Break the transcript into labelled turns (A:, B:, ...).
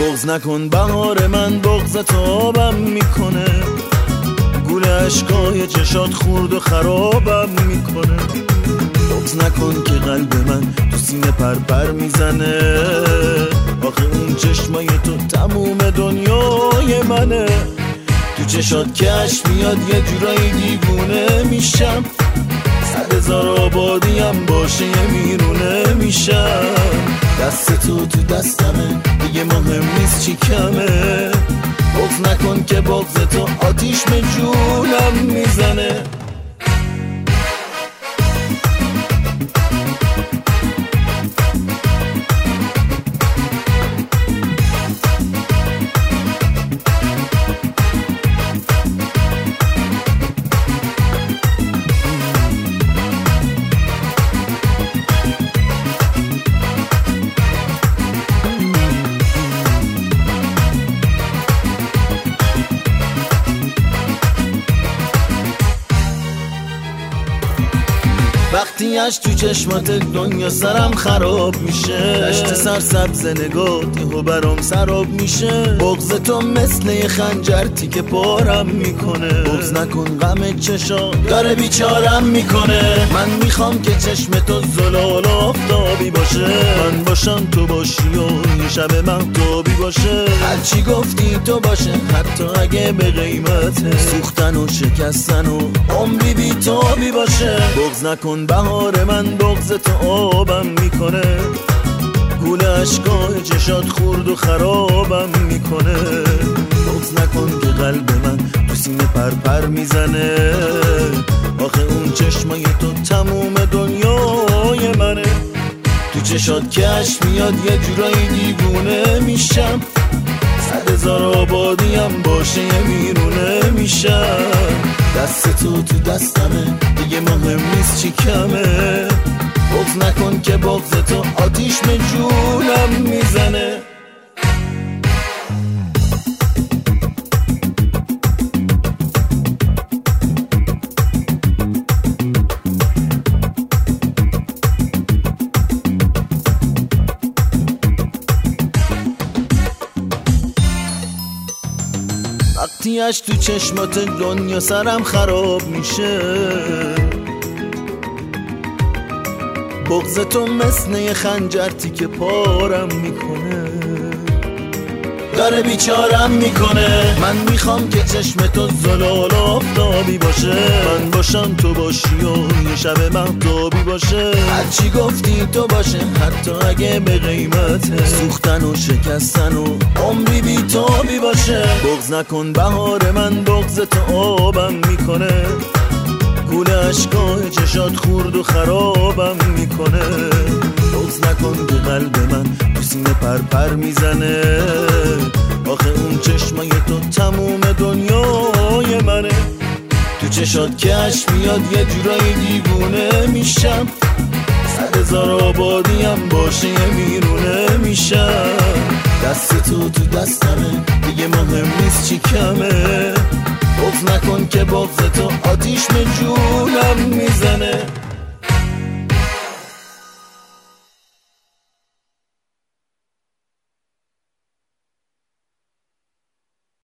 A: بغض نکن بهار من، بغضت آبم میکنه، گول عشقای چشات خورد و خرابم میکنه. بغض نکن که قلب من تو سینه پرپر میزنه، آخه اون چشمای تو تموم دنیای منه. تو چشات کش میاد یه جورایی دیوونه میشم، 100,000 آبادیم باشه یه میرونه میشم. دست تو دستمه دیگه مهم نیست چی کمه، بغض نکن که بغض تو آتیش به جونم میزنه. وقتی اش تو چشمات دنیا سرم خراب میشه، دشت سرسبز نگات یهو برام سراب میشه. بغض تو مثل یه خنجر تیکه پارم میکنه، بغض نکن غم چشا داره بیچارم میکنه. من میخوام که چشم تو زلال آفتابی باشه، من باشم تو باشی و یه شب مهتابی باشه. هرچی گفتی تو باشه حتی اگه به قیمت سوختن و شکستن و عمری بی‌تابی باشه. بغض نکن بهار من، بغض تو آبم میکنه، گول عشقای چشات خورد و خرابم میکنه. بغض نکن که قلب من تو سینه پرپر میزنه، آخه اون چشمای تو تموم دنیای منه. تو چشات کش میاد یه جورایی دیوونه میشم، 100,000 آبادیم باشه یه میرونه میشم. دست تو دستمه دیگه مهم نیست چی کمه، بغض نکن که بغض تو آتیش به جونم میزنه. وقتی اش تو چشمات دنیا سرم خراب میشه، بغض تو مثل یه خنجر تیکه پارم میکنه، داره بیچارم میکنه. من میخوام که چشم تو زلال آفتابی باشه، من باشم تو باشی و یه شب مهتابی باشه. هرچی گفتی تو باشه حتی اگه به قیمت سوختن و شکستن و عمری بی‌تابی باشه. بغض نکن بهار من، بغض تو آبم میکنه، گول عشقای چشات خورد و خرابم میکنه. بغض نکن که قلب من تو سینه پرپر میزنه، آخه اون چشمای تو تموم دنیای منه. تو چشات کش میاد یه جورایی دیوونه میشم، 100,000 آبادیم باشه یه میرونه میشم. دست تو دستمه دیگه مهم نیست چی کمه، بغض نکن که بغض تو آتیش به جونم میزنه.